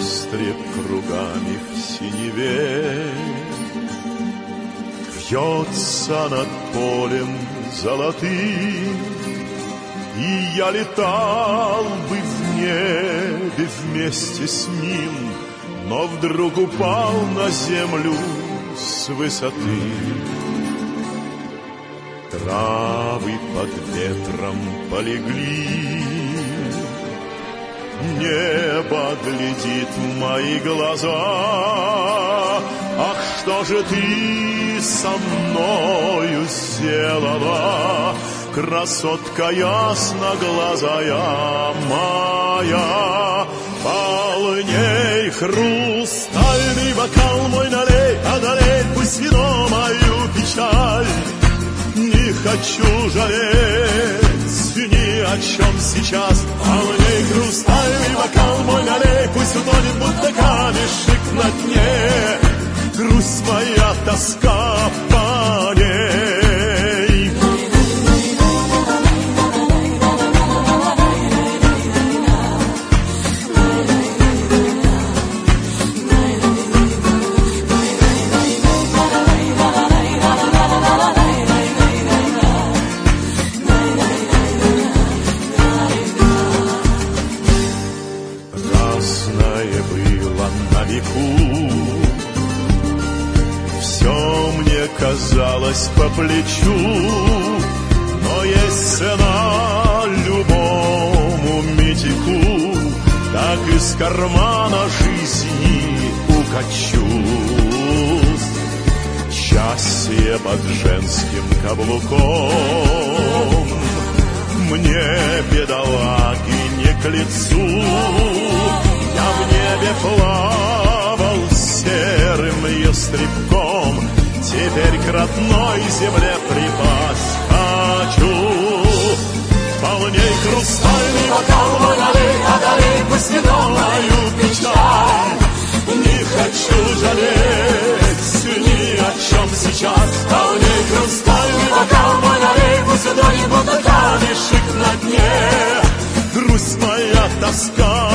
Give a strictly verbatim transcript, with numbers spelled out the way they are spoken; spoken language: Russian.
ястреб кругами в синеве. Вьется над полем золотым, и я летал бы в небе вместе с ним, но вдруг упал на землю с высоты. Травы под ветром полегли, небо глядит в мои глаза. Ах, что же ты со мною сделала, красотка ясноглазая моя? Полней хрустальный бокал мой налей, одолей пусть вино мою печаль. Не хочу жалеть ни о чем сейчас. Полней хрустальный бокал мой налей, пусть утонет, будто камешек на дне. Грусть моя, тоска по ней. Разное было на веку, все мне казалось по плечу, но есть цена любому медику, так из кармана жизни укачусь. Счастье под женским каблуком мне, бедолаги, не к лицу. Я в небе плавал серым ястребком, теперь к родной земле припасть хочу. Полней хрустальный бокал мой налей, одолей пусть вино мою печаль. Не хочу жалеть ни о чем сейчас. Полней хрустальный бокал мой налей, пусть утонет, будто камешек на дне. Грусть моя, тоска